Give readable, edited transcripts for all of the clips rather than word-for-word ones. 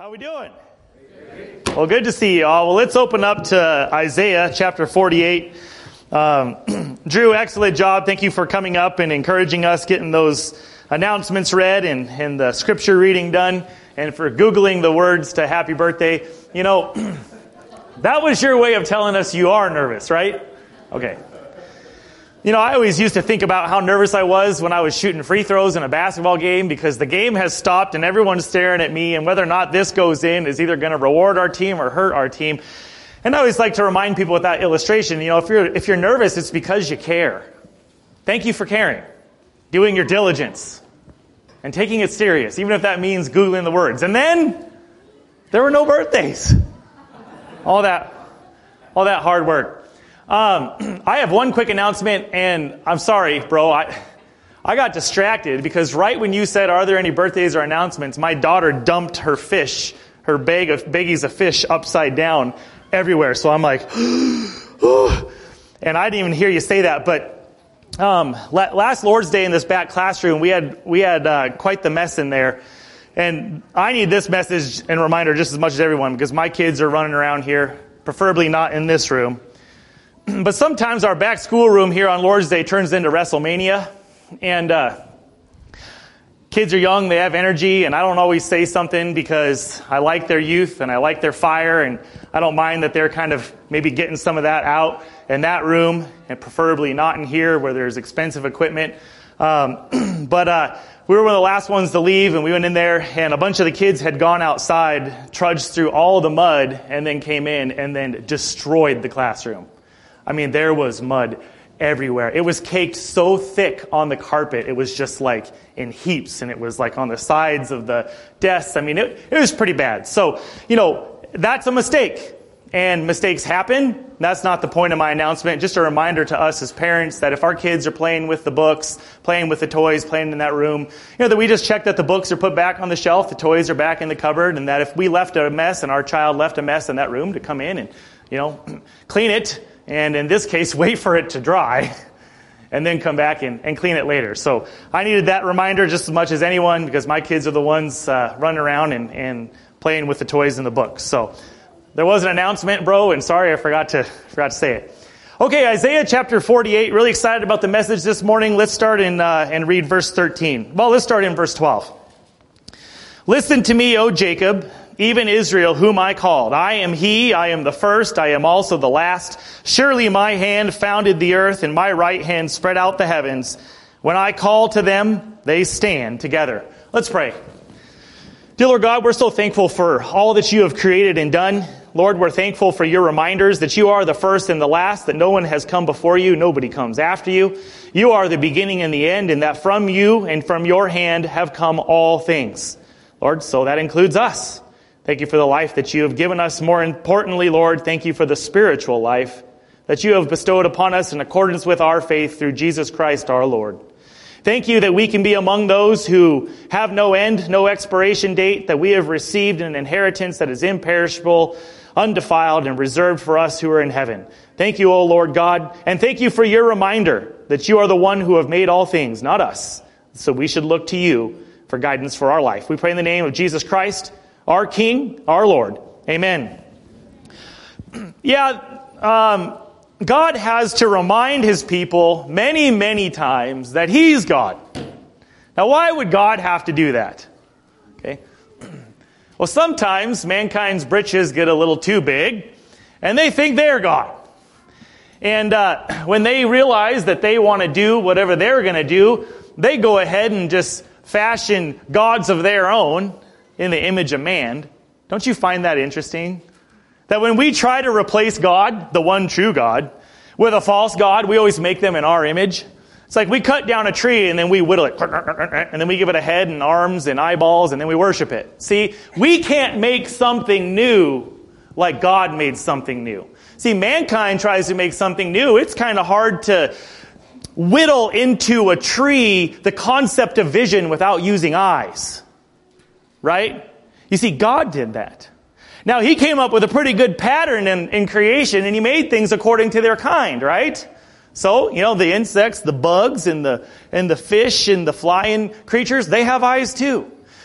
How we doing? Well, good to see you all. Well, let's open up to Isaiah chapter 48. Drew, excellent job. Thank you for coming up and encouraging us, getting those announcements read and the scripture reading done, and for Googling the words to happy birthday. You know, that was your way of telling us you are nervous, right? Okay. You know, I always used to think about how nervous I was when I was shooting free throws in a basketball game because the game has stopped and everyone's staring at me, and whether or not this goes in is either going to reward our team or hurt our team. And I always like to remind people with that illustration, you know, if you're nervous, it's because you care. Thank you for caring, doing your diligence, and taking it serious, even if that means Googling the words. And then there were no birthdays. All that hard work. I have one quick announcement, and I'm sorry, bro. I got distracted because right when you said, are there any birthdays or announcements, my daughter dumped her baggies of fish upside down everywhere. So I'm like, and I didn't even hear you say that. But last Lord's Day in this back classroom, we had quite the mess in there. And I need this message and reminder just as much as everyone because my kids are running around here, preferably not in this room. But sometimes our back school room here on Lord's Day turns into WrestleMania. And kids are young, they have energy, and I don't always say something because I like their youth and I like their fire, and I don't mind that they're kind of maybe getting some of that out in that room, and preferably not in here where there's expensive equipment. But we were one of the last ones to leave, and we went in there, and a bunch of the kids had gone outside, trudged through all the mud, and then came in and then destroyed the classroom. I mean, there was mud everywhere. It was caked so thick on the carpet, it was just like in heaps, and it was like on the sides of the desks. I mean, it was pretty bad. So, you know, that's a mistake, and mistakes happen. That's not the point of my announcement. Just a reminder to us as parents that if our kids are playing with the books, playing with the toys, playing in that room, you know, that we just check that the books are put back on the shelf, the toys are back in the cupboard, and that if we left a mess and our child left a mess in that room, to come in and, you know, clean it. And in this case, wait for it to dry and then come back and clean it later. So I needed that reminder just as much as anyone because my kids are the ones running around and playing with the toys and the books. So there was an announcement, bro, and sorry I forgot to say it. Okay, Isaiah chapter 48. Really excited about the message this morning. Let's start and read verse 13. Well, let's start in verse 12. Listen to me, O Jacob, even Israel, whom I called. I am he, I am the first, I am also the last. Surely my hand founded the earth, and my right hand spread out the heavens. When I call to them, they stand together. Let's pray. Dear Lord God, we're so thankful for all that you have created and done. Lord, we're thankful for your reminders that you are the first and the last, that no one has come before you, nobody comes after you. You are the beginning and the end, and that from you and from your hand have come all things. Lord, so that includes us. Thank you for the life that you have given us. More importantly, Lord, thank you for the spiritual life that you have bestowed upon us in accordance with our faith through Jesus Christ our Lord. Thank you that we can be among those who have no end, no expiration date, that we have received an inheritance that is imperishable, undefiled, and reserved for us who are in heaven. Thank you, O Lord God, and thank you for your reminder that you are the one who have made all things, not us. So we should look to you for guidance for our life. We pray in the name of Jesus Christ, our King, our Lord. Amen. God has to remind his people many, many times that he's God. Now, why would God have to do that? Okay. Well, sometimes mankind's britches get a little too big, and they think they're God. And when they realize that they want to do whatever they're going to do, they go ahead and just fashion gods of their own in the image of man. Don't you find that interesting? That when we try to replace God, the one true God, with a false God, we always make them in our image. It's like we cut down a tree and then we whittle it, and then we give it a head and arms and eyeballs, and then we worship it. See, we can't make something new like God made something new. See, mankind tries to make something new. It's kind of hard to whittle into a tree the concept of vision without using eyes. Right? You see, God did that. Now, he came up with a pretty good pattern in creation, and he made things according to their kind, right? So, you know, the insects, the bugs, and the fish, and the flying creatures, they have eyes too.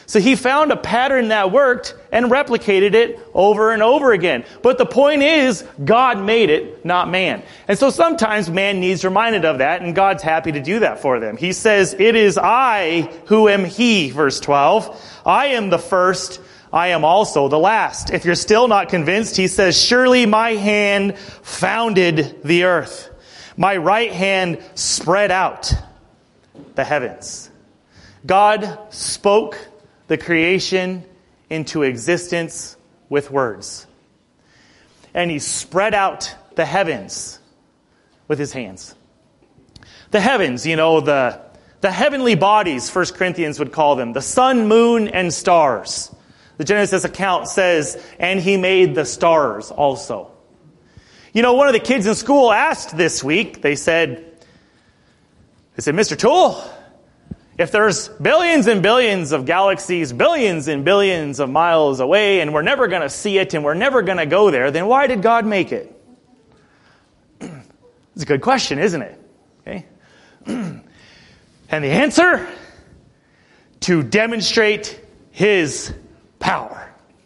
So he found a pattern that worked and replicated it over and over again. But the point is, God made it, not man. And so sometimes man needs reminded of that, and God's happy to do that for them. He says, "It is I who am he," verse 12. "I am the first, I am also the last." If you're still not convinced, he says, "Surely my hand founded the earth. My right hand spread out the heavens." God spoke the creation into existence with words. And he spread out the heavens with his hands. The heavens, the heavenly bodies, 1 Corinthians would call them, the sun, moon, and stars. The Genesis account says, "And he made the stars also." One of the kids in school asked this week, they said, "Mr. Toole, if there's billions and billions of galaxies, billions and billions of miles away, and we're never going to see it and we're never going to go there, then why did God make it?" It's a good question, isn't it? Okay. And the answer? To demonstrate his power.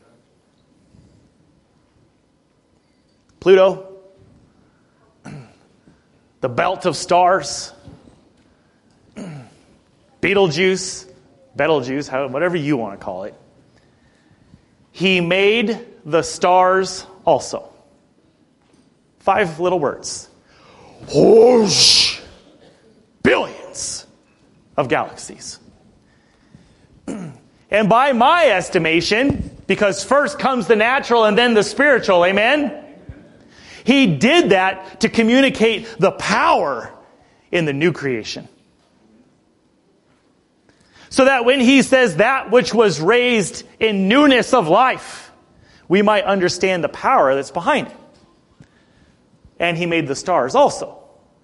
Pluto, the belt of stars, Betelgeuse, whatever you want to call it. He made the stars also. 5 little words. Whoosh! Billions of galaxies. And by my estimation, because first comes the natural and then the spiritual, amen? He did that to communicate the power in the new creation. So that when he says that which was raised in newness of life, we might understand the power that's behind it. And he made the stars also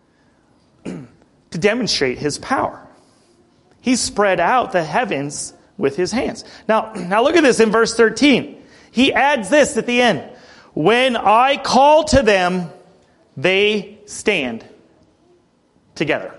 to demonstrate his power. He spread out the heavens with his hands. Now look at this in verse 13. He adds this at the end. "When I call to them, they stand together."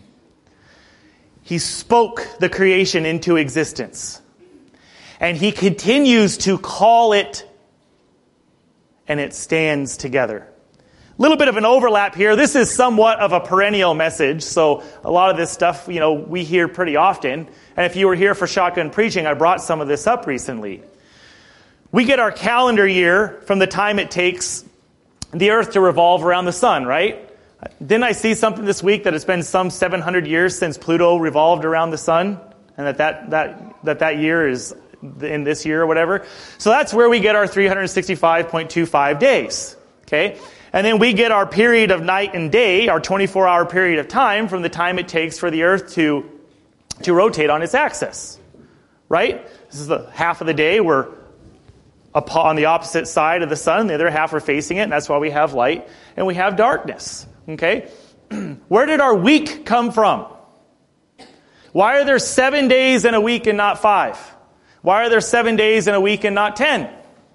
He spoke the creation into existence. And he continues to call it, and it stands together. A little bit of an overlap here. This is somewhat of a perennial message, so a lot of this stuff, we hear pretty often. And if you were here for shotgun preaching, I brought some of this up recently. We get our calendar year from the time it takes the earth to revolve around the sun, right? Didn't I see something this week that it's been some 700 years since Pluto revolved around the sun? And that year is in this year or whatever? So that's where we get our 365.25 days. Okay? And then we get our period of night and day, our 24-hour period of time from the time it takes for the earth to rotate on its axis. Right? This is the half of the day we're on the opposite side of the sun. The other half we're facing it, and that's why we have light and we have darkness. Okay? Where did our week come from? Why are there 7 days in a week and not 5? Why are there 7 days in a week and not 10?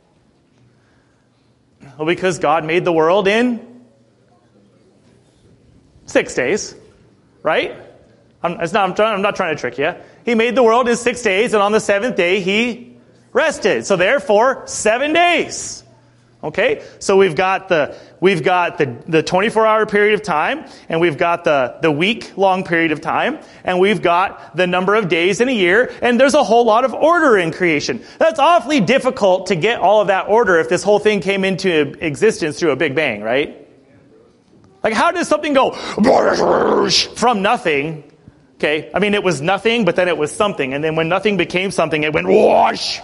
Well, because God made the world in 6 days. Right? I'm not trying to trick you. He made the world in 6 days, and on the 7th day he rested. So therefore, 7 days. Okay, so we've got the 24-hour period of time, and we've got the week-long period of time, and we've got the number of days in a year, and there's a whole lot of order in creation. That's awfully difficult to get all of that order if this whole thing came into existence through a Big Bang, right? Like, how does something go from nothing? Okay, I mean, it was nothing, but then it was something, and then when nothing became something, it went whoosh.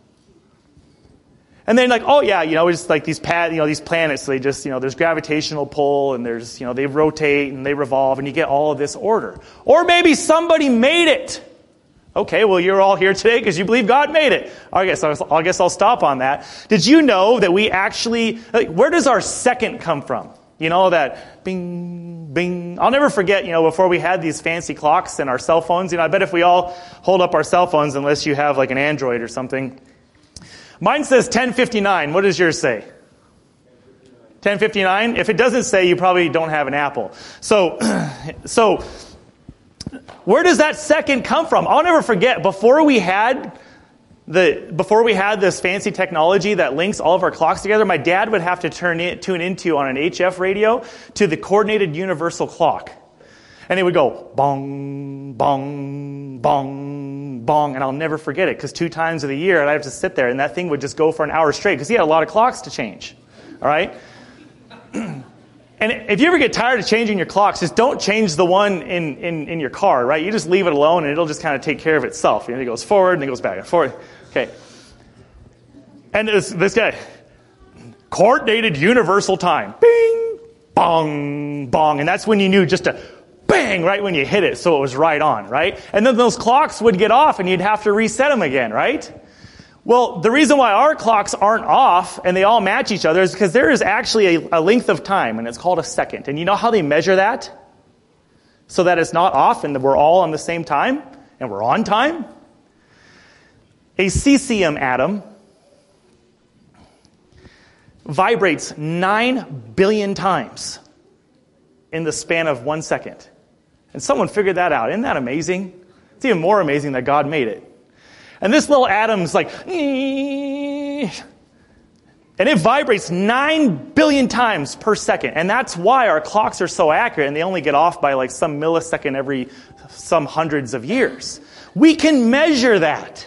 And then it's like these planets, they just, there's gravitational pull and there's, they rotate and they revolve and you get all of this order. Or maybe somebody made it. Okay, well, you're all here today because you believe God made it. I guess I'll stop on that. Did you know that we actually, where does our second come from? That bing, bing. I'll never forget, before we had these fancy clocks and our cell phones, I bet if we all hold up our cell phones, unless you have like an Android or something. Mine says 10:59. What does yours say? 10:59? If it doesn't say, you probably don't have an Apple. So where does that second come from? I'll never forget, before we had before we had this fancy technology that links all of our clocks together, my dad would have to tune into on an HF radio to the coordinated universal clock. And it would go bong, bong, bong, bong, and I'll never forget it because 2 times of the year I'd have to sit there and that thing would just go for an hour straight because he had a lot of clocks to change. All right? And if you ever get tired of changing your clocks, just don't change the one in your car, right? You just leave it alone and it'll just kind of take care of itself. You know, it goes forward and it goes back and forward. Okay. And this guy, coordinated universal time. Bing, bong, bong. And that's when you knew just to bang right when you hit it so it was right on, right? And then those clocks would get off and you'd have to reset them again, right? Well, the reason why our clocks aren't off and they all match each other is because there is actually a length of time, and it's called a second. And you know how they measure that? So that it's not off and that we're all on the same time and we're on time? A cesium atom vibrates 9 billion times in the span of 1 second. And someone figured that out. Isn't that amazing? It's even more amazing that God made it. And this little atom's like, and it vibrates 9 billion times per second. And that's why our clocks are so accurate, and they only get off by like some millisecond every some hundreds of years. We can measure that.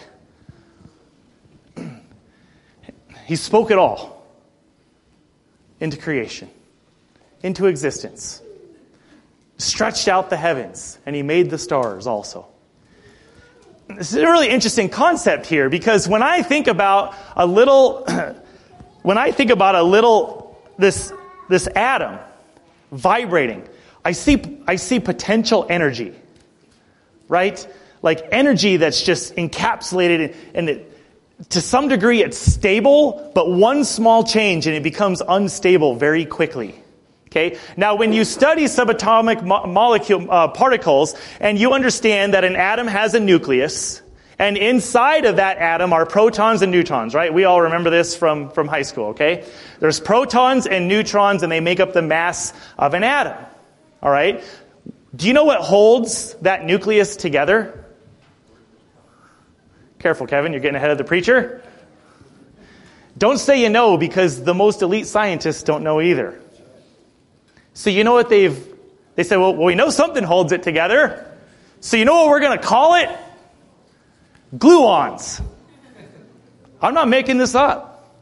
He spoke it all into creation, into existence, stretched out the heavens, and he made the stars also. This is a really interesting concept here because when I think about this atom vibrating, I see potential energy, right? Like energy that's just encapsulated and it, to some degree it's stable, but one small change and it becomes unstable very quickly. Okay. Now, when you study subatomic molecule particles, and you understand that an atom has a nucleus, and inside of that atom are protons and neutrons, right? We all remember this from high school. Okay. There's protons and neutrons, and they make up the mass of an atom. All right. Do you know what holds that nucleus together? Careful, Kevin. You're getting ahead of the preacher. Don't say you know, because the most elite scientists don't know either. So you know what they said, well, we know something holds it together. So you know what we're going to call it? Gluons. I'm not making this up.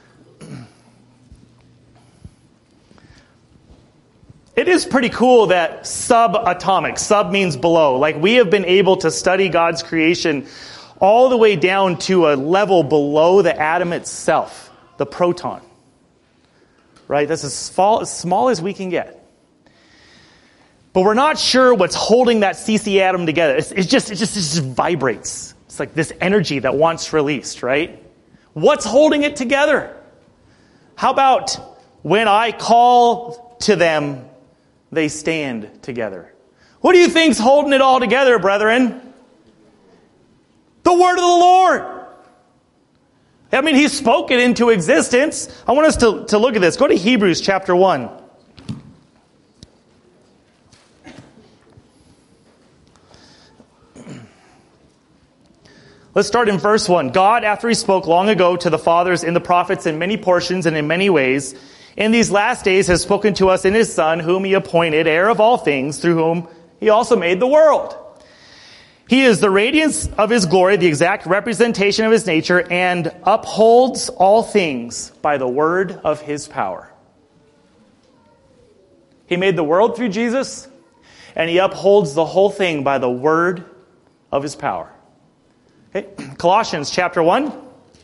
It is pretty cool that subatomic, sub means below, like we have been able to study God's creation all the way down to a level below the atom itself, the proton. Right? That's as small as we can get. But we're not sure what's holding that CC atom together. It just vibrates. It's like this energy that wants released, right? What's holding it together? How about when I call to them, they stand together? What do you think's holding it all together, brethren? The word of the Lord. I mean, he spoke it into existence. I want us to look at this. Go to Hebrews chapter 1. Let's start in verse 1. God, after he spoke long ago to the fathers in the prophets in many portions and in many ways, in these last days has spoken to us in his Son, whom he appointed heir of all things, through whom he also made the world. He is the radiance of his glory, the exact representation of his nature, and upholds all things by the word of his power. He made the world through Jesus, and he upholds the whole thing by the word of his power. Okay. Colossians chapter 1.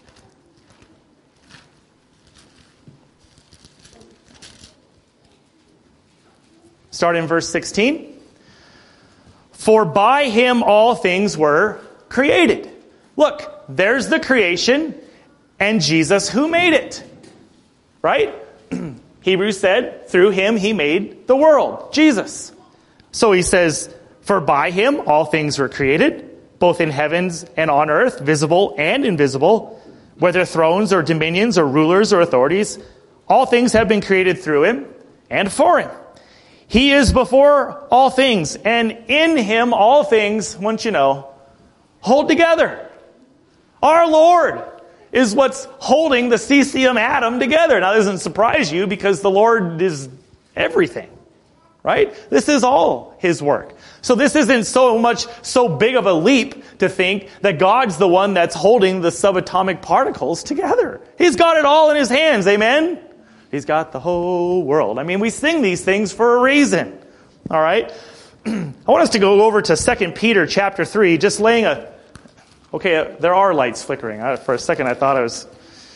Start in verse 16. For by him all things were created. Look, there's the creation and Jesus who made it. Right? Hebrews said, through him he made the world. Jesus. So he says, for by him all things were created, both in heavens and on earth, visible and invisible, whether thrones or dominions or rulers or authorities, all things have been created through him and for him. He is before all things, and in him all things, once you know, hold together. Our Lord is what's holding the cesium atom together. Now, that doesn't surprise you because the Lord is everything, right? This is all His work. So this isn't so big of a leap to think that God's the one that's holding the subatomic particles together. He's got it all in His hands, amen? He's got the whole world. I mean, we sing these things for a reason, all right? I want us to go over to 2 Peter chapter 3, just laying a... Okay, there are lights flickering. For a second, I thought I was...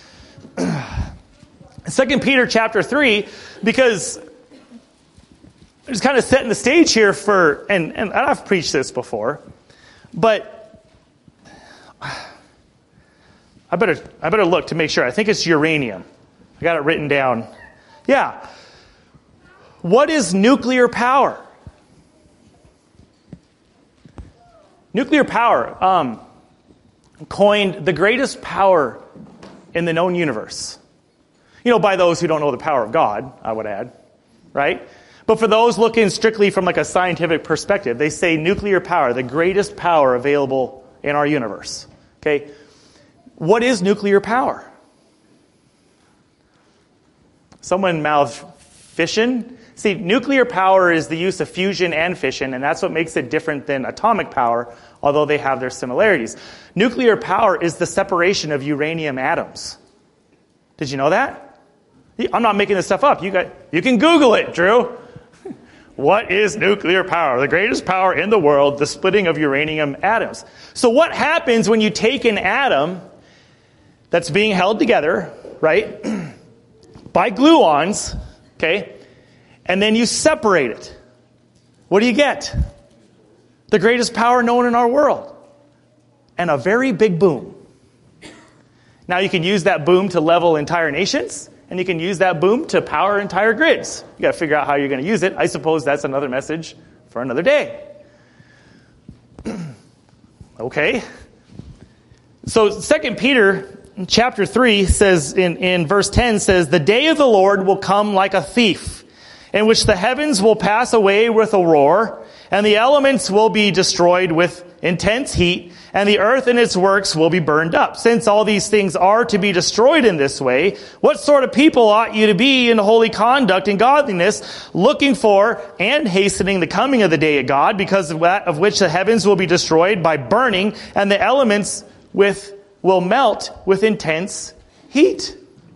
2 Peter chapter 3, because I'm just kind of setting the stage here for... And I've preached this before, but I better look to make sure. I think it's uranium. I got it written down. Yeah. What is nuclear power? Nuclear power, coined the greatest power in the known universe. By those who don't know the power of God, I would add, right? But for those looking strictly from like a scientific perspective, they say nuclear power, the greatest power available in our universe. Okay? What is nuclear power? Someone mouthed fission. See, nuclear power is the use of fusion and fission, and that's what makes it different than atomic power, although they have their similarities. Nuclear power is the separation of uranium atoms. Did you know that? I'm not making this stuff up. You can Google it, Drew. What is nuclear power? The greatest power in the world, the splitting of uranium atoms. So what happens when you take an atom that's being held together, right, by gluons, okay, and then you separate it? What do you get? The greatest power known in our world. And a very big boom. Now you can use that boom to level entire nations, and you can use that boom to power entire grids. You got to figure out how you're going to use it. I suppose that's another message for another day. Okay. So 2 Peter chapter 3 says, in verse 10 says, "The day of the Lord will come like a thief, in which the heavens will pass away with a roar, and the elements will be destroyed with intense heat, and the earth and its works will be burned up. Since all these things are to be destroyed in this way, what sort of people ought you to be in holy conduct and godliness, looking for and hastening the coming of the day of God, because of which the heavens will be destroyed by burning, and the elements will melt with intense heat."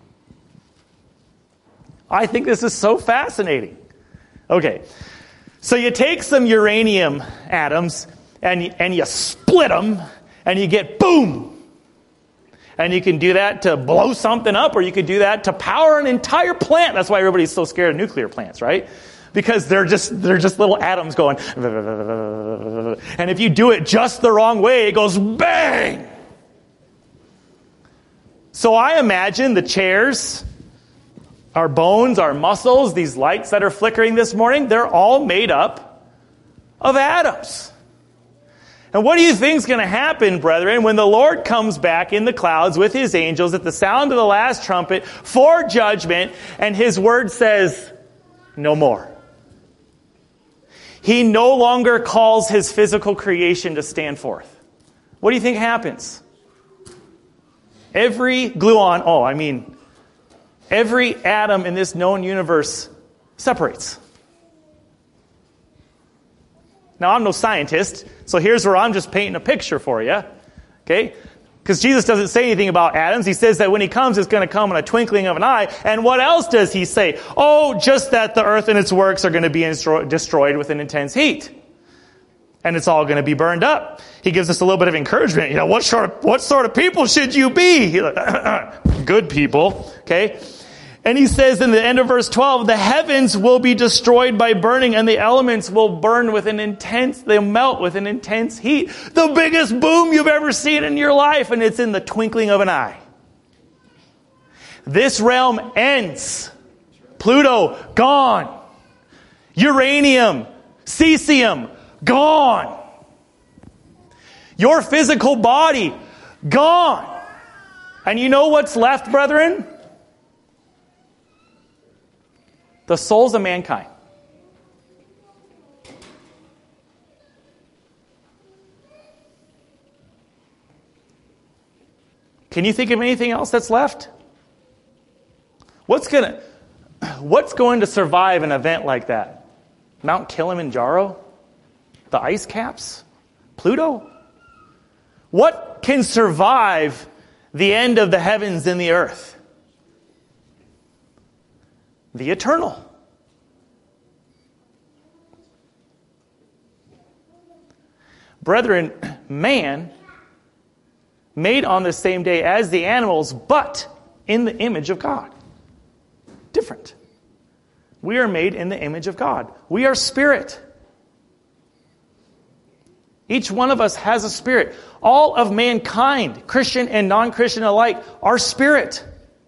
I think this is so fascinating. Okay, so you take some uranium atoms and you split them and you get boom. And you can do that to blow something up, or you could do that to power an entire plant. That's why everybody's so scared of nuclear plants, right? Because they're just little atoms going. And if you do it just the wrong way, it goes bang. So I imagine the chairs, our bones, our muscles, these lights that are flickering this morning, they're all made up of atoms. And what do you think is going to happen, brethren, when the Lord comes back in the clouds with His angels at the sound of the last trumpet for judgment, and His word says, no more? He no longer calls His physical creation to stand forth. What do you think happens? Every gluon, every atom in this known universe separates. Now, I'm no scientist, so here's where I'm just painting a picture for you. Okay? Because Jesus doesn't say anything about atoms. He says that when He comes, it's going to come in a twinkling of an eye. And what else does He say? Oh, just that the earth and its works are going to be destroyed with an intense heat. And it's all going to be burned up. He gives us a little bit of encouragement. What sort of people should you be? Good people. Okay? And he says in the end of verse 12, the heavens will be destroyed by burning, and the elements will burn they'll melt with an intense heat. The biggest boom you've ever seen in your life, and it's in the twinkling of an eye. This realm ends. Pluto, gone. Uranium, cesium, gone. Your physical body, gone. And you know what's left, brethren? The souls of mankind. Can you think of anything else that's left? What's going to survive an event like that? Mount Kilimanjaro? The ice caps? Pluto? What can survive the end of the heavens and the earth? The eternal. Brethren, man made on the same day as the animals, but in the image of God. Different. We are made in the image of God. We are spirit. Each one of us has a spirit. All of mankind, Christian and non-Christian alike, are spirit.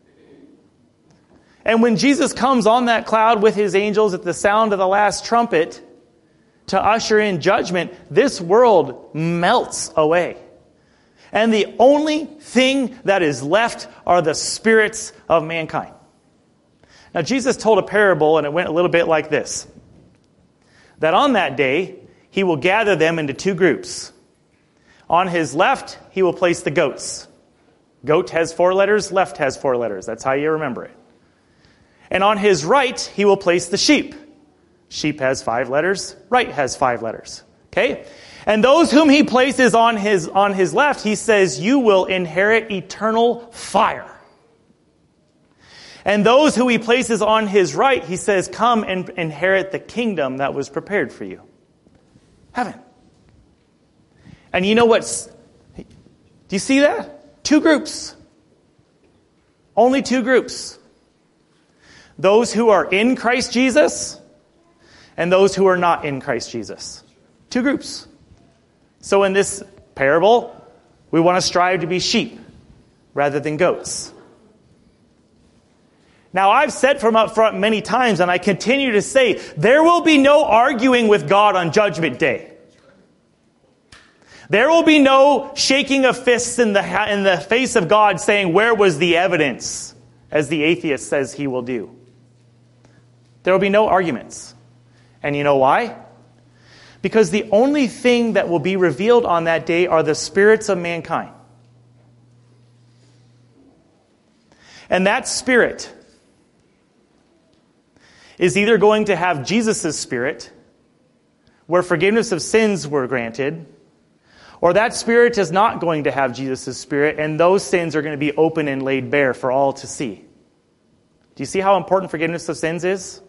And when Jesus comes on that cloud with his angels at the sound of the last trumpet to usher in judgment, this world melts away. And the only thing that is left are the spirits of mankind. Now, Jesus told a parable, and it went a little bit like this. That on that day, he will gather them into two groups. On his left, he will place the goats. Goat has 4 letters, left has 4 letters. That's how you remember it. And on his right, he will place the sheep. Sheep has 5 letters, right has 5 letters. Okay? And those whom he places on his left, he says, you will inherit eternal fire. And those who he places on his right, he says, come and inherit the kingdom that was prepared for you. Heaven. And you know what's... Do you see that? 2 groups. Only 2 groups. Those who are in Christ Jesus and those who are not in Christ Jesus. 2 groups. So in this parable, we want to strive to be sheep rather than goats. Now, I've said from up front many times, and I continue to say, there will be no arguing with God on Judgment Day. There will be no shaking of fists in the face of God saying, where was the evidence? As the atheist says he will do. There will be no arguments. And you know why? Because the only thing that will be revealed on that day are the spirits of mankind. And that spirit is either going to have Jesus' spirit, where forgiveness of sins were granted, or that spirit is not going to have Jesus' spirit, and those sins are going to be open and laid bare for all to see. Do you see how important forgiveness of sins is?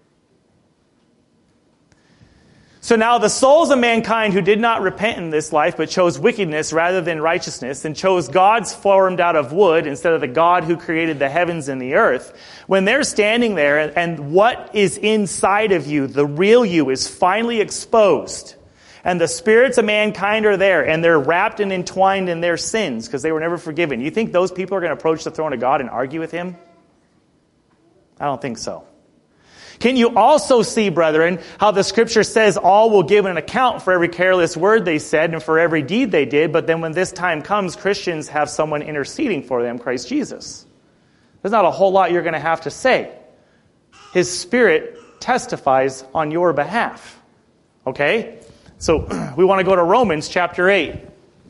So now the souls of mankind who did not repent in this life, but chose wickedness rather than righteousness, and chose gods formed out of wood instead of the God who created the heavens and the earth, when they're standing there and what is inside of you, the real you, is finally exposed, and the spirits of mankind are there, and they're wrapped and entwined in their sins because they were never forgiven, you think those people are going to approach the throne of God and argue with him? I don't think so. Can you also see, brethren, how the scripture says all will give an account for every careless word they said and for every deed they did, but then when this time comes, Christians have someone interceding for them, Christ Jesus. There's not a whole lot you're going to have to say. His Spirit testifies on your behalf. Okay? So we want to go to Romans chapter 8.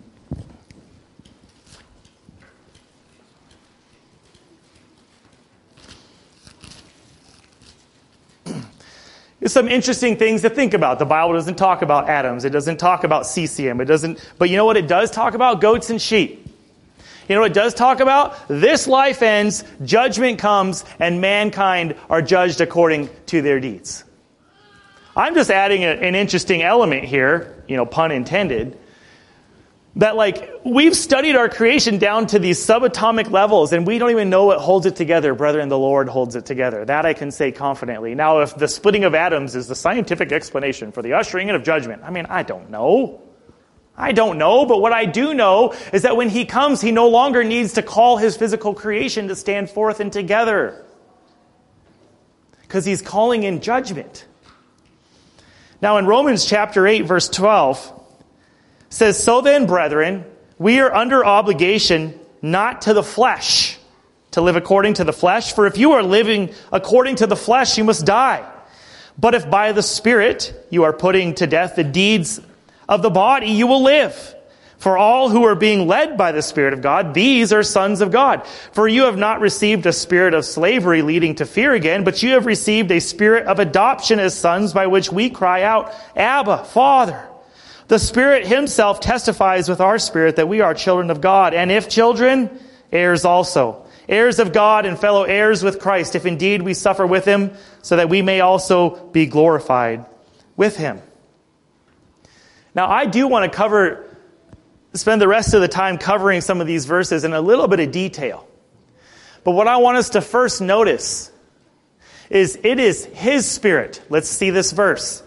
There's some interesting things to think about. The Bible doesn't talk about atoms. It doesn't talk about cesium. It doesn't. But you know what it does talk about? Goats and sheep. You know what it does talk about? This life ends, judgment comes, and mankind are judged according to their deeds. I'm just adding an interesting element here, pun intended, that we've studied our creation down to these subatomic levels, and we don't even know what holds it together. Brethren, the Lord holds it together. That I can say confidently. Now, if the splitting of atoms is the scientific explanation for the ushering in of judgment, I don't know. But what I do know is that when he comes, he no longer needs to call his physical creation to stand forth and together. Because he's calling in judgment. Now, in Romans chapter 8, verse 12, says, so then, brethren, we are under obligation not to the flesh, to live according to the flesh. For if you are living according to the flesh, you must die. But if by the Spirit you are putting to death the deeds of the body, you will live. For all who are being led by the Spirit of God, these are sons of God. For you have not received a spirit of slavery leading to fear again, but you have received a spirit of adoption as sons, by which we cry out, Abba, Father. The Spirit himself testifies with our spirit that we are children of God, and if children, heirs also, heirs of God and fellow heirs with Christ, if indeed we suffer with him, so that we may also be glorified with him. Now, I do want to spend the rest of the time covering some of these verses in a little bit of detail. But what I want us to first notice is it is his Spirit. Let's see this verse.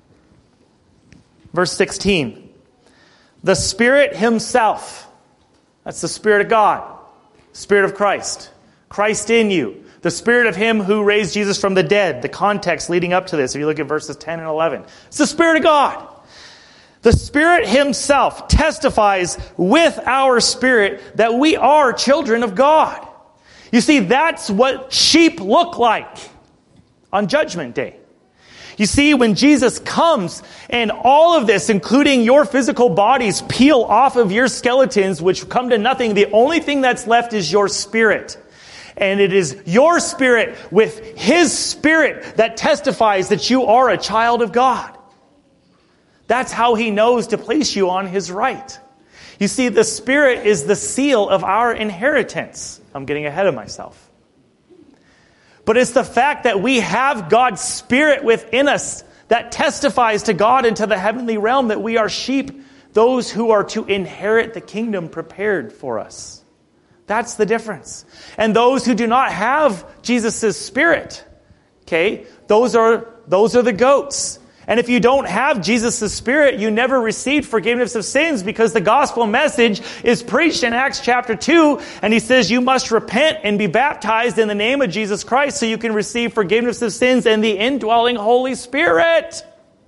Verse 16. The Spirit himself. That's the Spirit of God. Spirit of Christ. Christ in you. The Spirit of him who raised Jesus from the dead. The context leading up to this, if you look at verses 10 and 11. It's the Spirit of God. The Spirit himself testifies with our spirit that we are children of God. You see, that's what sheep look like on Judgment Day. You see, when Jesus comes and all of this, including your physical bodies, peel off of your skeletons, which come to nothing, the only thing that's left is your spirit. And it is your spirit with his Spirit that testifies that you are a child of God. That's how he knows to place you on his right. You see, the Spirit is the seal of our inheritance. I'm getting ahead of myself. But it's the fact that we have God's Spirit within us that testifies to God and to the heavenly realm that we are sheep, those who are to inherit the kingdom prepared for us. That's the difference. And those who do not have Jesus' Spirit, okay, those are the goats. And if you don't have Jesus' Spirit, you never received forgiveness of sins, because the gospel message is preached in Acts chapter 2, and he says you must repent and be baptized in the name of Jesus Christ so you can receive forgiveness of sins and the indwelling Holy Spirit.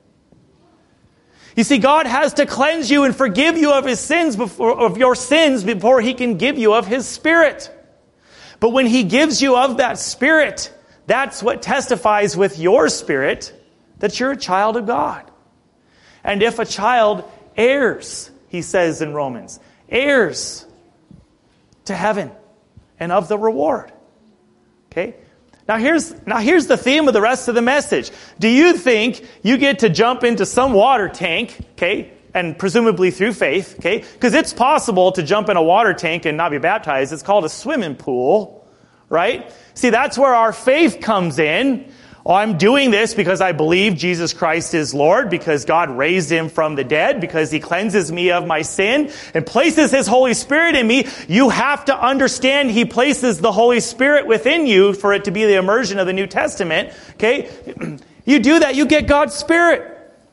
You see, God has to cleanse you and forgive you of your sins before he can give you of his Spirit. But when he gives you of that Spirit, that's what testifies with your spirit that you're a child of God. And if a child, heirs, he says in Romans, heirs to heaven and of the reward. Okay? Now here's the theme of the rest of the message. Do you think you get to jump into some water tank, okay, and presumably through faith, okay? Because it's possible to jump in a water tank and not be baptized. It's called a swimming pool, right? See, that's where our faith comes in. Oh, I'm doing this because I believe Jesus Christ is Lord, because God raised him from the dead, because he cleanses me of my sin and places his Holy Spirit in me. You have to understand he places the Holy Spirit within you for it to be the immersion of the New Testament. Okay? You do that, you get God's Spirit.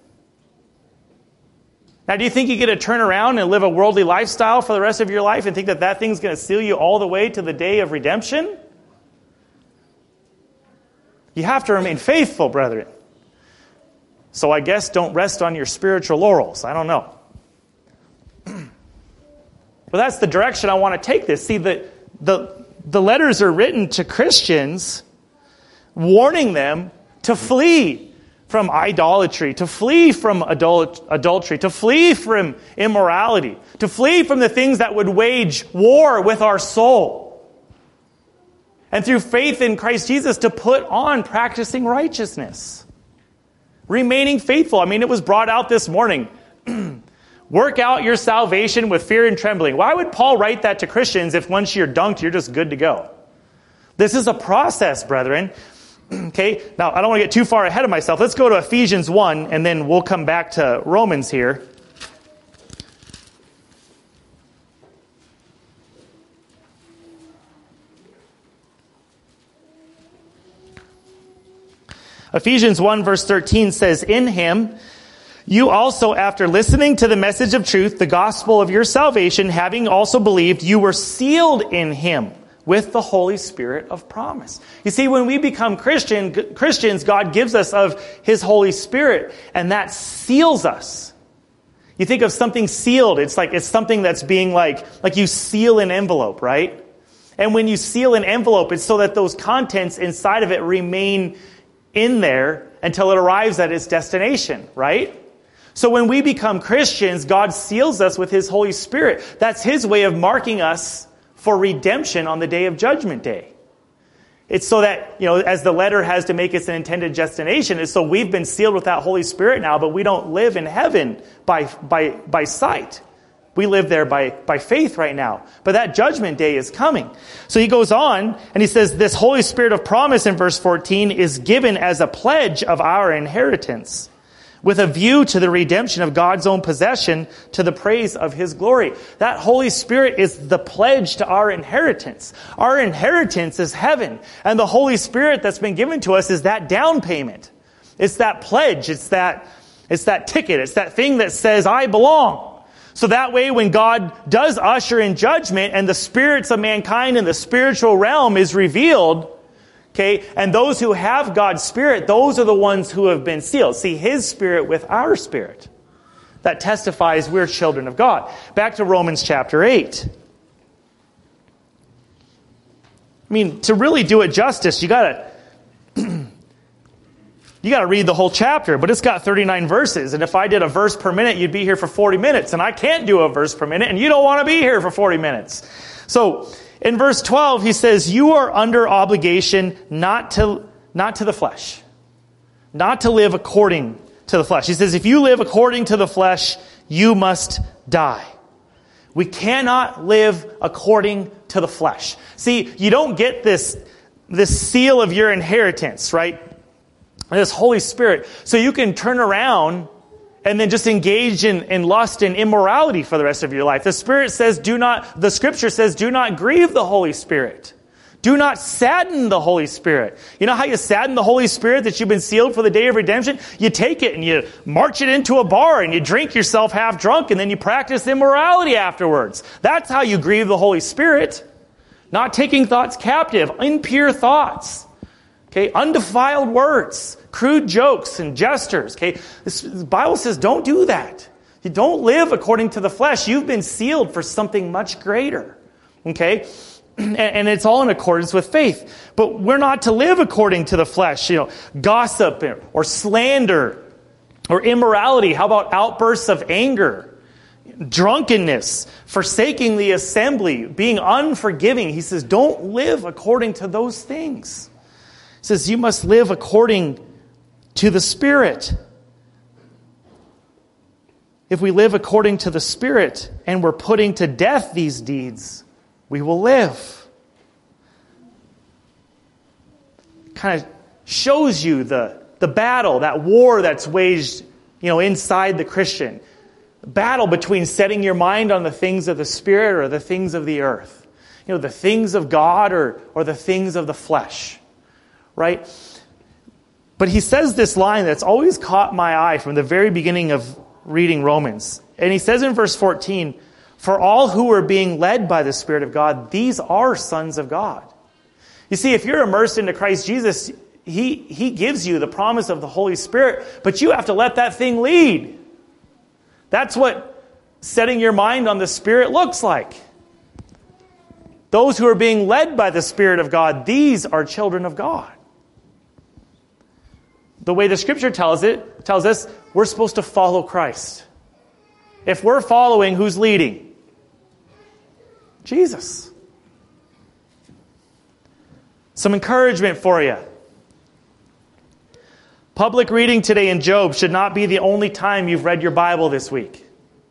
Now, do you think you get to turn around and live a worldly lifestyle for the rest of your life and think that thing's going to seal you all the way to the day of redemption? You have to remain faithful, brethren. So I guess don't rest on your spiritual laurels. I don't know. But that's the direction I want to take this. See, the letters are written to Christians, warning them to flee from idolatry, to flee from adultery, to flee from immorality, to flee from the things that would wage war with our soul. And through faith in Christ Jesus to put on practicing righteousness. Remaining faithful. I mean, it was brought out this morning. Work out your salvation with fear and trembling. Why would Paul write that to Christians if once you're dunked, you're just good to go? This is a process, brethren. Okay, now I don't want to get too far ahead of myself. Let's go to Ephesians 1, and then we'll come back to Romans here. Ephesians 1 verse 13 says, in him, you also, after listening to the message of truth, the gospel of your salvation, having also believed, you were sealed in him with the Holy Spirit of promise. You see, when we become Christians, God gives us of his Holy Spirit, and that seals us. You think of something sealed, it's something that's being like you seal an envelope, right? And when you seal an envelope, it's so that those contents inside of it remain in there until it arrives at its destination, right? So when we become Christians, God seals us with His Holy Spirit. That's His way of marking us for redemption on the day of Judgment Day. It's so that, as the letter has to make its intended destination, it's so we've been sealed with that Holy Spirit now, but we don't live in heaven by sight. We live there by faith right now. But that Judgment Day is coming. So he goes on and he says, this Holy Spirit of promise in verse 14 is given as a pledge of our inheritance, with a view to the redemption of God's own possession to the praise of His glory. That Holy Spirit is the pledge to our inheritance. Our inheritance is heaven. And the Holy Spirit that's been given to us is that down payment. It's that pledge. It's that ticket. It's that thing that says, I belong. So that way, when God does usher in judgment and the spirits of mankind in the spiritual realm is revealed, okay, and those who have God's Spirit, those are the ones who have been sealed. See, His Spirit with our spirit. That testifies we're children of God. Back to Romans chapter 8. I mean, to really do it justice, you gotta read the whole chapter, but it's got 39 verses. And if I did a verse per minute, you'd be here for 40 minutes. And I can't do a verse per minute, and you don't want to be here for 40 minutes. So, in verse 12, he says, you are under obligation not to the flesh. Not to live according to the flesh. He says, if you live according to the flesh, you must die. We cannot live according to the flesh. See, you don't get this seal of your inheritance, right? This Holy Spirit. So you can turn around and then just engage in lust and immorality for the rest of your life. The Scripture says, do not grieve the Holy Spirit. Do not sadden the Holy Spirit. You know how you sadden the Holy Spirit that you've been sealed for the day of redemption? You take it and you march it into a bar and you drink yourself half drunk and then you practice immorality afterwards. That's how you grieve the Holy Spirit. Not taking thoughts captive, impure thoughts. Okay, undefiled words, crude jokes and gestures. Okay, the Bible says don't do that. You don't live according to the flesh. You've been sealed for something much greater. Okay, and it's all in accordance with faith. But we're not to live according to the flesh. Gossip or slander or immorality. How about outbursts of anger, drunkenness, forsaking the assembly, being unforgiving? He says don't live according to those things. It says you must live according to the Spirit. If we live according to the Spirit and we're putting to death these deeds, we will live. Kind of shows you the battle, that war that's waged, inside the Christian. Battle between setting your mind on the things of the Spirit or the things of the earth. The things of God or the things of the flesh. Right? But he says this line that's always caught my eye from the very beginning of reading Romans. And he says in verse 14, for all who are being led by the Spirit of God, these are sons of God. You see, if you're immersed into Christ Jesus, He gives you the promise of the Holy Spirit, but you have to let that thing lead. That's what setting your mind on the Spirit looks like. Those who are being led by the Spirit of God, these are children of God. The way the Scripture tells us we're supposed to follow Christ. If we're following, who's leading? Jesus. Some encouragement for you. Public reading today in Job should not be the only time you've read your Bible this week.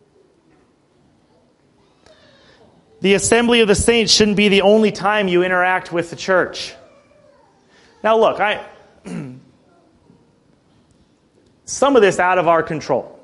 The assembly of the saints shouldn't be the only time you interact with the church. Now look, some of this out of our control.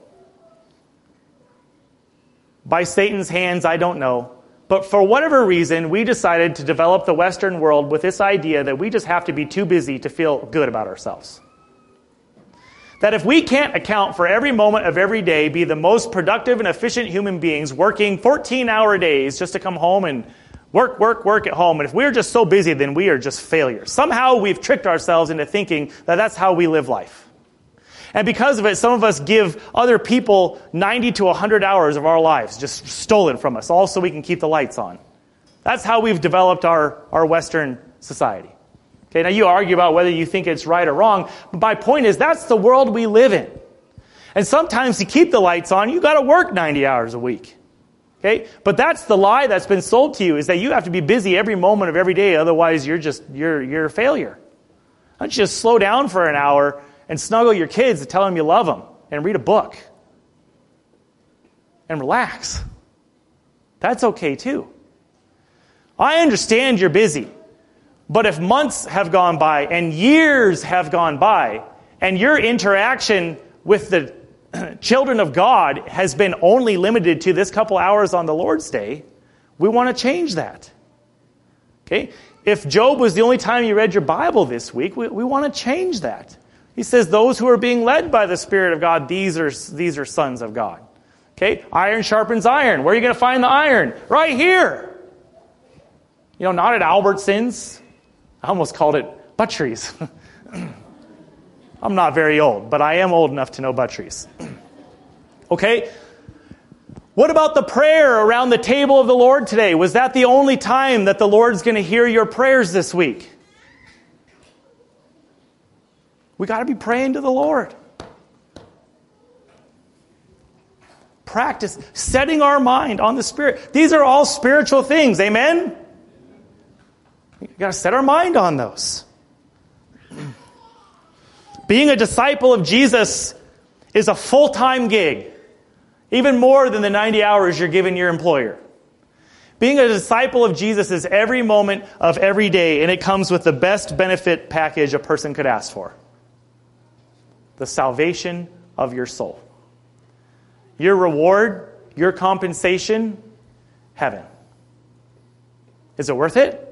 By Satan's hands, I don't know. But for whatever reason, we decided to develop the Western world with this idea that we just have to be too busy to feel good about ourselves. That if we can't account for every moment of every day, be the most productive and efficient human beings working 14-hour days just to come home and work at home, and if we're just so busy, then we are just failures. Somehow we've tricked ourselves into thinking that that's how we live life. And because of it, some of us give other people 90 to 100 hours of our lives, just stolen from us, all so we can keep the lights on. That's how we've developed our Western society. Okay, now you argue about whether you think it's right or wrong, but my point is that's the world we live in. And sometimes to keep the lights on, you got to work 90 hours a week. Okay? But that's the lie that's been sold to you, is that you have to be busy every moment of every day, otherwise you're a failure. Why don't you just slow down for an hour and snuggle your kids and tell them you love them and read a book and relax. That's okay too. I understand you're busy, but if months have gone by and years have gone by and your interaction with the children of God has been only limited to this couple hours on the Lord's Day, we want to change that. Okay? If Job was the only time you read your Bible this week, we want to change that. He says those who are being led by the Spirit of God, these are sons of God. Okay? Iron sharpens iron. Where are you going to find the iron? Right here. Not at Albertsons. I almost called it Butcheries. I'm not very old, but I am old enough to know Butcheries. Okay? What about the prayer around the table of the Lord today? Was that the only time that the Lord's going to hear your prayers this week? We got to be praying to the Lord. Practice setting our mind on the Spirit. These are all spiritual things. Amen? We got to set our mind on those. Being a disciple of Jesus is a full-time gig, even more than the 90 hours you're giving your employer. Being a disciple of Jesus is every moment of every day, and it comes with the best benefit package a person could ask for. The salvation of your soul. Your reward, your compensation, heaven. Is it worth it?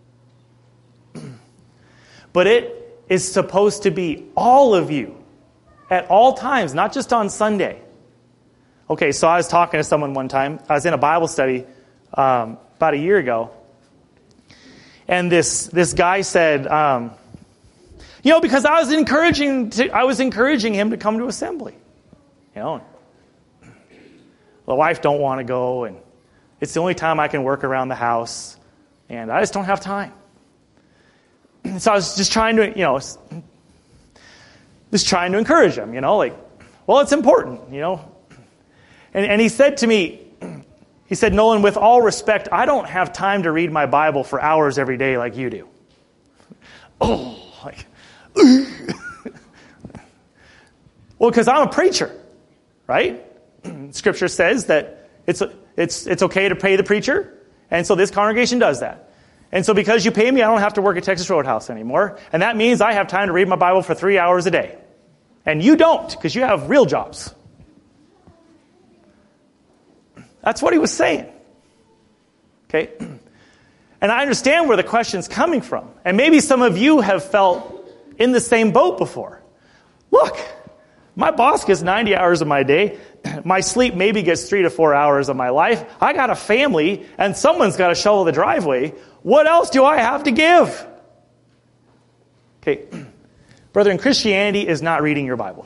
But it is supposed to be all of you at all times, not just on Sunday. Okay, so I was talking to someone one time. I was in a Bible study about a year ago. And this guy said, because I was encouraging him to come to assembly. The wife don't want to go, and it's the only time I can work around the house, and I just don't have time. So I was just trying to, encourage him, it's important, And he said to me, Nolan, with all respect, I don't have time to read my Bible for hours every day like you do. Well, because I'm a preacher, right? Scripture says that it's okay to pay the preacher, and so this congregation does that. And so because you pay me, I don't have to work at Texas Roadhouse anymore. And that means I have time to read my Bible for 3 hours a day. And you don't, because you have real jobs. That's what he was saying. Okay? And I understand where the question's coming from. And maybe some of you have felt in the same boat before. Look, my boss gets 90 hours of my day. My sleep maybe gets 3 to 4 hours of my life. I got a family, and someone's got to shovel the driveway. What else do I have to give? Okay, brethren, Christianity is not reading your Bible.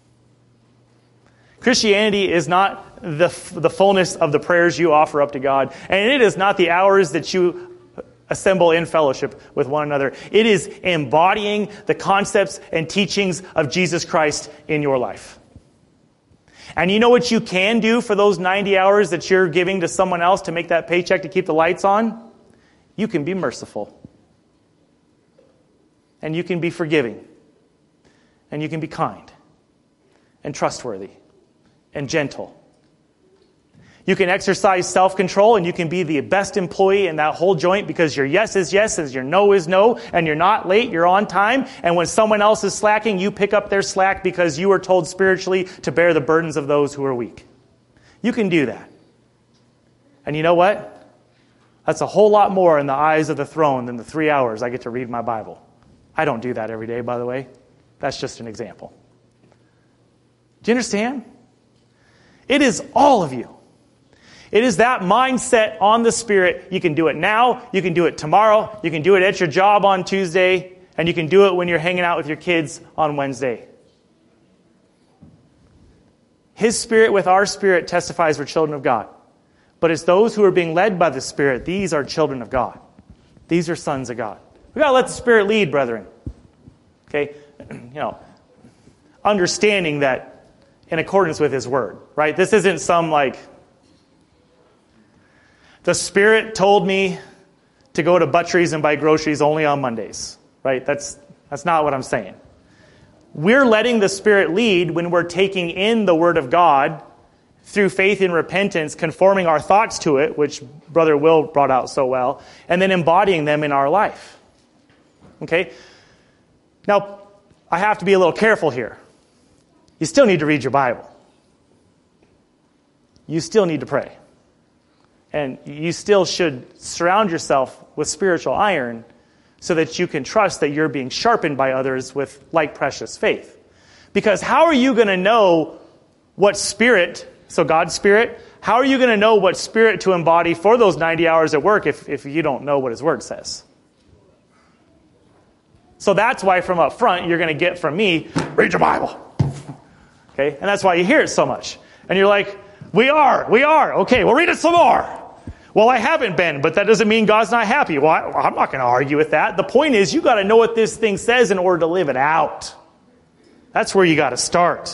Christianity is not the fullness of the prayers you offer up to God, and it is not the hours that you assemble in fellowship with one another. It is embodying the concepts and teachings of Jesus Christ in your life. And you know what you can do for those 90 hours that you're giving to someone else to make that paycheck to keep the lights on? You can be merciful. And you can be forgiving. And you can be kind. And trustworthy. And gentle. You can exercise self-control, and you can be the best employee in that whole joint because your yes is yes and your no is no, and you're not late, you're on time, and when someone else is slacking, you pick up their slack because you are told spiritually to bear the burdens of those who are weak. You can do that. And you know what? That's a whole lot more in the eyes of the throne than the 3 hours I get to read my Bible. I don't do that every day, by the way. That's just an example. Do you understand? It is all of you. It is that mindset on the Spirit. You can do it now. You can do it tomorrow. You can do it at your job on Tuesday. And you can do it when you're hanging out with your kids on Wednesday. His Spirit with our spirit testifies we're children of God. But it's those who are being led by the Spirit. These are children of God. These are sons of God. We've got to let the Spirit lead, brethren. Okay? Understanding that in accordance with his word, right? This isn't some the Spirit told me to go to Butcheries and buy groceries only on Mondays, right? That's not what I'm saying. We're letting the Spirit lead when we're taking in the Word of God through faith and repentance, conforming our thoughts to it, which Brother Will brought out so well, and then embodying them in our life. Okay? Now, I have to be a little careful here. You still need to read your Bible. You still need to pray. And you still should surround yourself with spiritual iron so that you can trust that you're being sharpened by others with like precious faith. Because how are you going to know what spirit, so God's Spirit, how are you going to know what spirit to embody for those 90 hours at work if you don't know what His Word says? So that's why from up front you're going to get from me, read your Bible. Okay? And that's why you hear it so much. And you're like, we are. Okay, well read it some more. Well, I haven't been, but that doesn't mean God's not happy. Well, I'm not going to argue with that. The point is, you got to know what this thing says in order to live it out. That's where you got to start.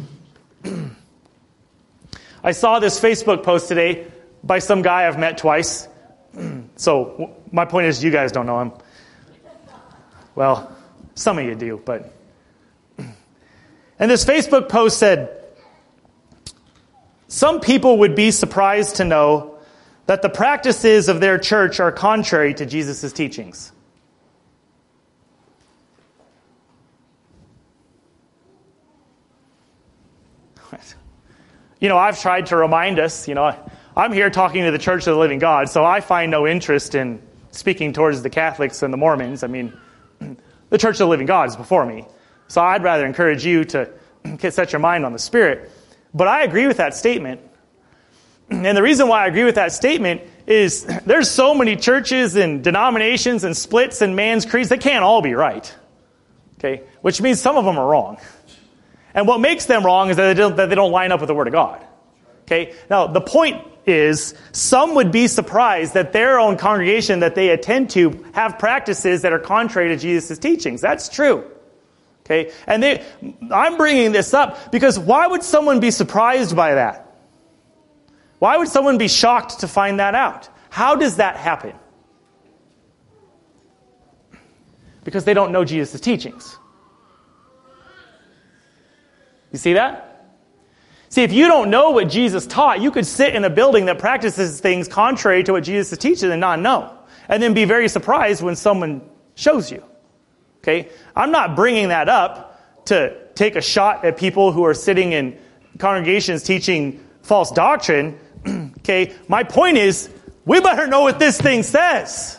I saw this Facebook post today by some guy I've met twice. So my point is, you guys don't know him. Well, some of you do, but... And this Facebook post said, some people would be surprised to know that the practices of their church are contrary to Jesus' teachings. I've tried to remind us, I'm here talking to the Church of the Living God, so I find no interest in speaking towards the Catholics and the Mormons. I mean, the Church of the Living God is before me. So I'd rather encourage you to set your mind on the Spirit. But I agree with that statement. And the reason why I agree with that statement is there's so many churches and denominations and splits and man's creeds, they can't all be right. Okay? Which means some of them are wrong. And what makes them wrong is that they don't line up with the Word of God. Okay? Now, the point is, some would be surprised that their own congregation that they attend to have practices that are contrary to Jesus' teachings. That's true. Okay? And I'm bringing this up because why would someone be surprised by that? Why would someone be shocked to find that out? How does that happen? Because they don't know Jesus' teachings. You see that? See, if you don't know what Jesus taught, you could sit in a building that practices things contrary to what Jesus teaches and not know. And then be very surprised when someone shows you. Okay? I'm not bringing that up to take a shot at people who are sitting in congregations teaching false doctrine. Okay, my point is, we better know what this thing says.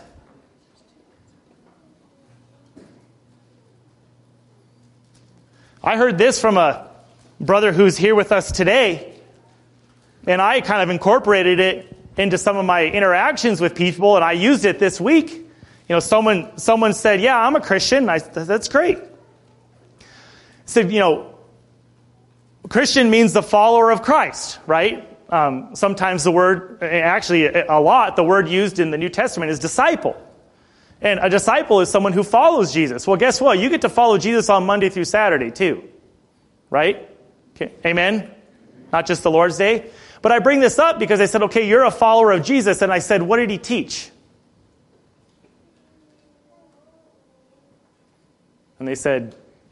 I heard this from a brother who's here with us today, and I kind of incorporated it into some of my interactions with people, and I used it this week. Someone said, yeah, I'm a Christian. I said, that's great. Said, Christian means the follower of Christ, right? Sometimes the word, actually a lot, the word used in the New Testament is disciple. And a disciple is someone who follows Jesus. Well, guess what? You get to follow Jesus on Monday through Saturday too. Right? Okay. Amen? Not just the Lord's Day. But I bring this up because I said, okay, you're a follower of Jesus. And I said, what did he teach? And they said,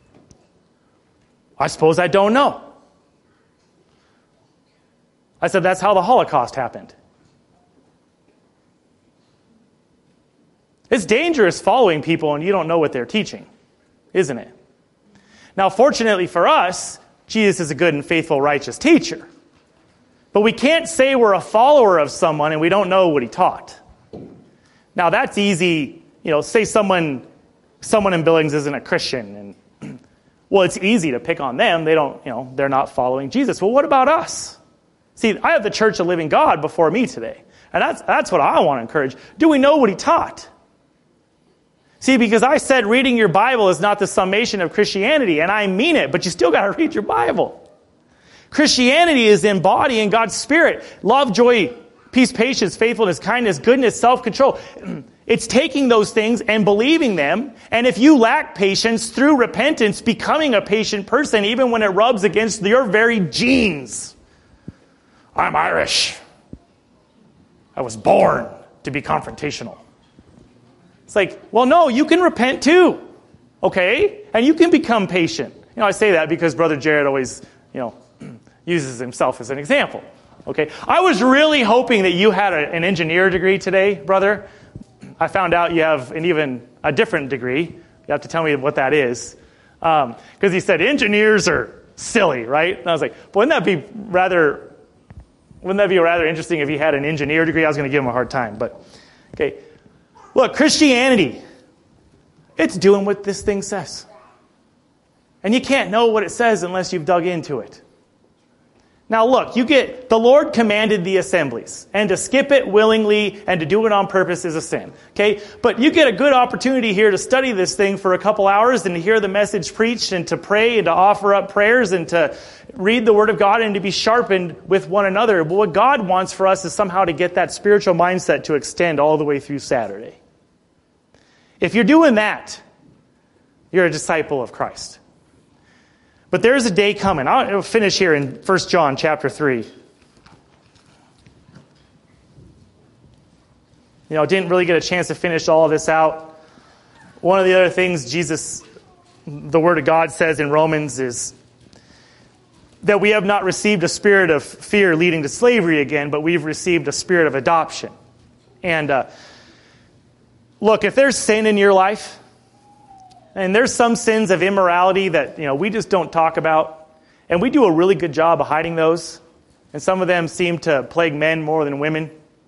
I suppose I don't know. I said, that's how the Holocaust happened. It's dangerous following people and you don't know what they're teaching, isn't it? Now, fortunately for us, Jesus is a good and faithful, righteous teacher. But we can't say we're a follower of someone and we don't know what he taught. Now, that's easy. Say someone in Billings isn't a Christian, and well, it's easy to pick on them. They don't, they're not following Jesus. Well, what about us? See, I have the Church of Living God before me today. And that's what I want to encourage. Do we know what he taught? See, because I said reading your Bible is not the summation of Christianity, and I mean it, but you still got to read your Bible. Christianity is embodying God's Spirit. Love, joy, peace, patience, faithfulness, kindness, goodness, self-control. It's taking those things and believing them. And if you lack patience, through repentance, becoming a patient person, even when it rubs against your very genes. I'm Irish. I was born to be confrontational. It's like, well, no, you can repent too. Okay? And you can become patient. I say that because Brother Jared always, uses himself as an example. Okay? I was really hoping that you had an engineer degree today, brother. I found out you have even a different degree. You have to tell me what that is. Because he said engineers are silly, right? And I was like, wouldn't that be rather interesting if he had an engineer degree? I was going to give him a hard time. But, okay. Look, Christianity, it's doing what this thing says. And you can't know what it says unless you've dug into it. Now look, the Lord commanded the assemblies, and to skip it willingly and to do it on purpose is a sin. Okay? But you get a good opportunity here to study this thing for a couple hours and to hear the message preached and to pray and to offer up prayers and to read the Word of God and to be sharpened with one another. But what God wants for us is somehow to get that spiritual mindset to extend all the way through Saturday. If you're doing that, you're a disciple of Christ. But there's a day coming. I'll finish here in 1 John chapter 3. Didn't really get a chance to finish all of this out. One of the other things the Word of God says in Romans is that we have not received a spirit of fear leading to slavery again, but we've received a spirit of adoption. And look, if there's sin in your life, and there's some sins of immorality that, we just don't talk about. And we do a really good job of hiding those. And some of them seem to plague men more than women.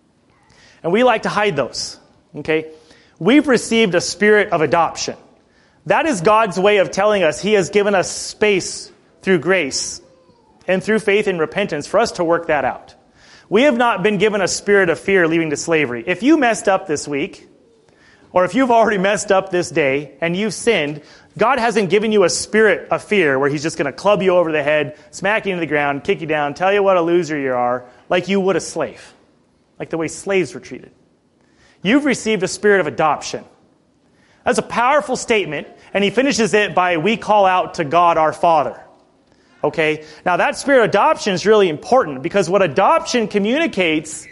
And we like to hide those. Okay? We've received a spirit of adoption. That is God's way of telling us He has given us space through grace and through faith and repentance for us to work that out. We have not been given a spirit of fear leading to slavery. If you messed up this week, or if you've already messed up this day and you've sinned, God hasn't given you a spirit of fear where He's just going to club you over the head, smack you into the ground, kick you down, tell you what a loser you are, like you would a slave, like the way slaves were treated. You've received a spirit of adoption. That's a powerful statement, and He finishes it by, we call out to God our Father. Okay? Now that spirit of adoption is really important because what adoption communicates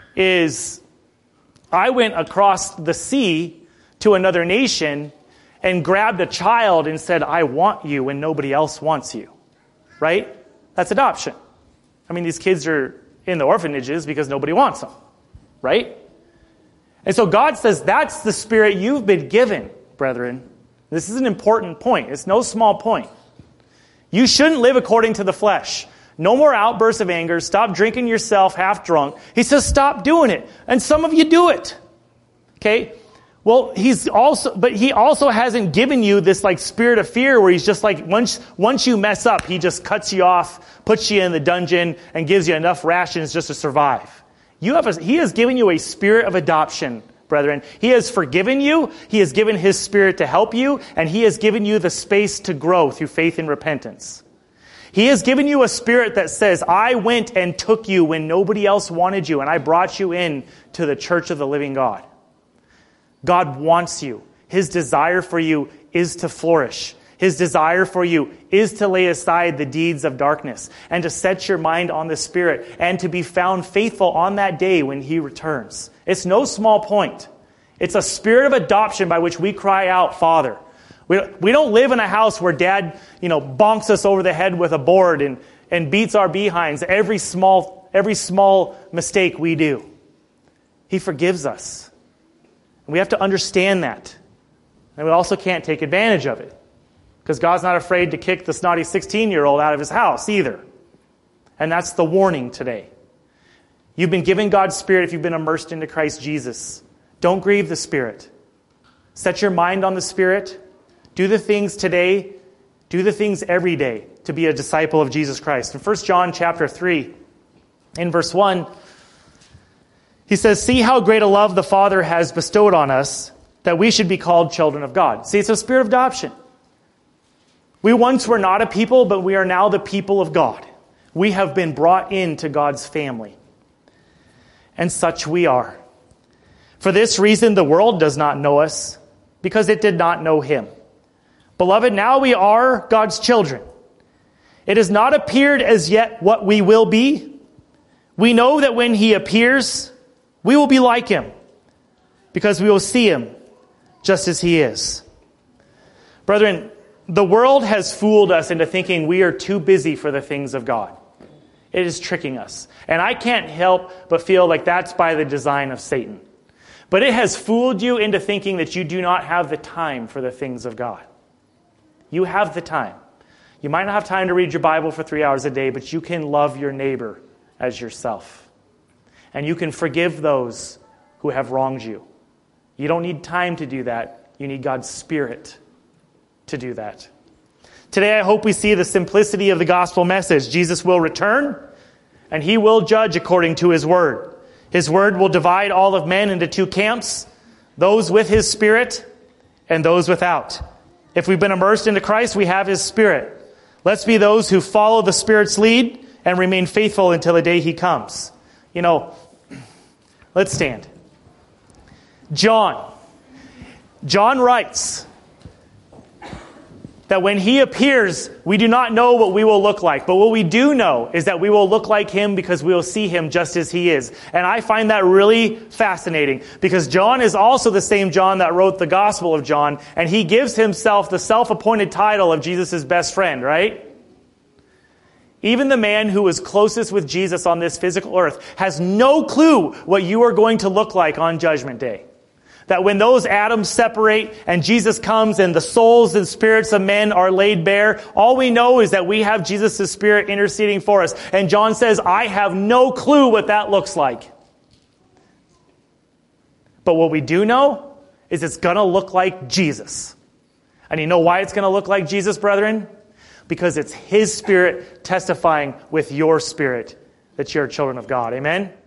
is, I went across the sea to another nation and grabbed a child and said, I want you when nobody else wants you. Right? That's adoption. I mean, these kids are in the orphanages because nobody wants them. Right? And so God says that's the spirit you've been given, brethren. This is an important point. It's no small point. You shouldn't live according to the flesh. No more outbursts of anger. Stop drinking yourself half drunk. He says stop doing it. And some of you do it. Okay? Well, He also hasn't given you this spirit of fear where He's just once you mess up, He just cuts you off, puts you in the dungeon, and gives you enough rations just to survive. He has given you a spirit of adoption, brethren. He has forgiven you. He has given His Spirit to help you, and He has given you the space to grow through faith and repentance. He has given you a spirit that says, I went and took you when nobody else wanted you, and I brought you in to the church of the living God. God wants you. His desire for you is to flourish. His desire for you is to lay aside the deeds of darkness and to set your mind on the Spirit and to be found faithful on that day when He returns. It's no small point. It's a spirit of adoption by which we cry out, Father. We don't live in a house where Dad, bonks us over the head with a board and beats our behinds every small mistake we do. He forgives us. And we have to understand that. And we also can't take advantage of it. Because God's not afraid to kick the snotty 16-year-old out of his house either. And that's the warning today. You've been given God's Spirit if you've been immersed into Christ Jesus. Don't grieve the Spirit. Set your mind on the Spirit. Do the things today. Do the things every day to be a disciple of Jesus Christ. In 1 John chapter 3, in verse 1, he says, see how great a love the Father has bestowed on us, that we should be called children of God. See, it's a spirit of adoption. We once were not a people, but we are now the people of God. We have been brought into God's family. And such we are. For this reason, the world does not know us, because it did not know him. Beloved, now we are God's children. It has not appeared as yet what we will be. We know that when he appears, we will be like him, because we will see him just as he is. Brethren, the world has fooled us into thinking we are too busy for the things of God. It is tricking us. And I can't help but feel like that's by the design of Satan. But it has fooled you into thinking that you do not have the time for the things of God. You have the time. You might not have time to read your Bible for 3 hours a day, but you can love your neighbor as yourself. And you can forgive those who have wronged you. You don't need time to do that. You need God's Spirit to do that. Today, I hope we see the simplicity of the gospel message. Jesus will return, and he will judge according to his word. His word will divide all of men into two camps, those with his Spirit and those without. If we've been immersed into Christ, we have his Spirit. Let's be those who follow the Spirit's lead and remain faithful until the day he comes. Let's stand. John writes that when he appears, we do not know what we will look like. But what we do know is that we will look like him because we will see him just as he is. And I find that really fascinating because John is also the same John that wrote the Gospel of John, and he gives himself the self-appointed title of Jesus' best friend, right? Even the man who was closest with Jesus on this physical earth has no clue what you are going to look like on Judgment Day. That when those atoms separate and Jesus comes and the souls and spirits of men are laid bare, all we know is that we have Jesus' Spirit interceding for us. And John says, I have no clue what that looks like. But what we do know is it's going to look like Jesus. And you know why it's going to look like Jesus, brethren? Because it's his Spirit testifying with your spirit that you're children of God. Amen?